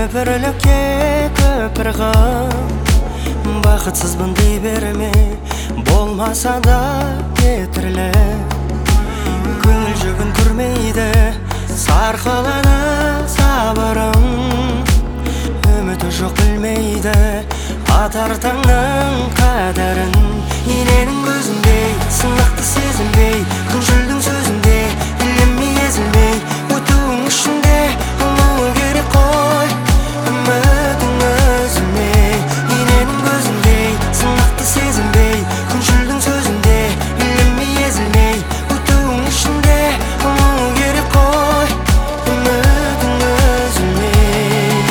Нөпірлікке көпір қып бақытсызбын дей берме, болмаса да кетірлі. Көңіл жүгін күрмейді сарқыланы сабырым, үміті жоқ білмейді атар таңның қадірін. Ененің көзіндей сынықты сезінбей, күншілдің сөзінде ілінбей езілмей, өтуің ішінде ұлы керек қой үмітің үзілмей. Ененің көзіндей сынықты сезінбей, күншілдің сөзінде ілінбей езілмей, өтуің ішінде ұлы керек қой үмітің үзілмей.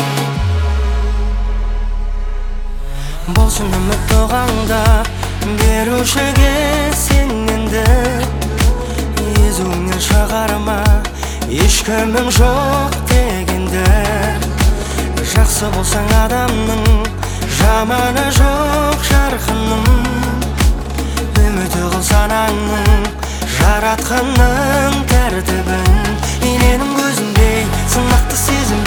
Болсын үміт оғаңда берушіге сен енді, езуіңнен шығарма ешкімің жоқ дегенді. Жақсы болсаң адамның жаманы жоқ жарқыным, үміті қыл санаңның жаратқанның тәртібін. Ененің көзіндей сынықты сезім